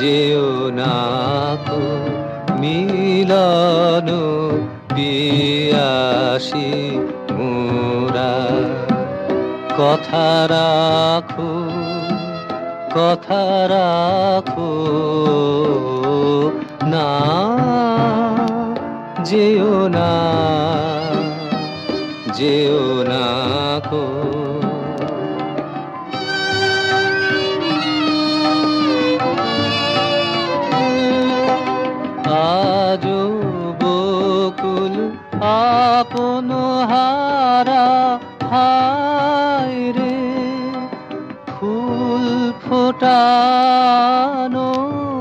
যেও না কো মিলন পিয়াসী মোরা। কথা রাখো, কথা রাখো না, যেও না, যেও না কো। আজো বকুল আপন হারা, হায় রে ফুল ফোটানো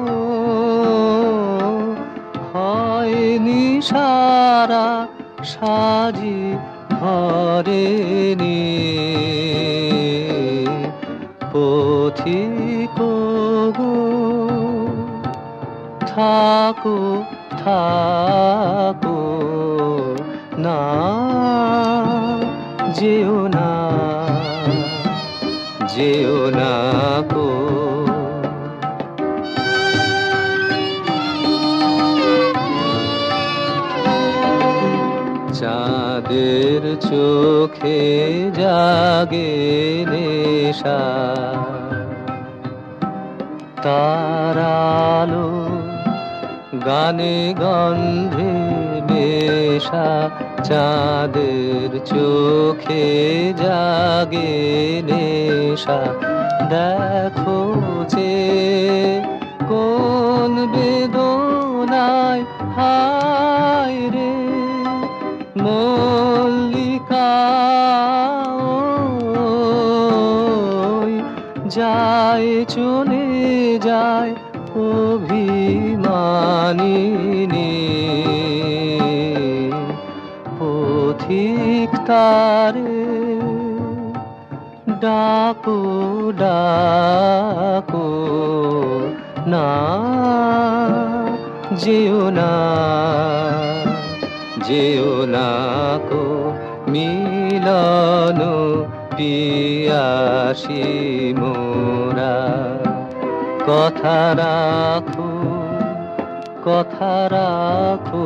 হয়নি সারা, সাজি ধরেনি পথিক গো। থাকো থাকো না, যেও না, যেও না কো। চাঁদের চোখে জাগে নেশা, তার আলো গানে গন্ধে মেশা। চাঁদের চোখে জাগে নেশা, দেখো যে কোন বেদনায়, হায় রে মল্লিকা যায় চলে যায় অভিমানিনী। পথিক তারে ডাকো ডাকো না, যেও না, যেও না কো মিলন পিয়াসী মোরা। কথা রাখো, কথা রাখো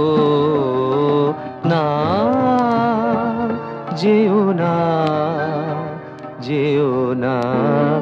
না, যেও না, যেও না।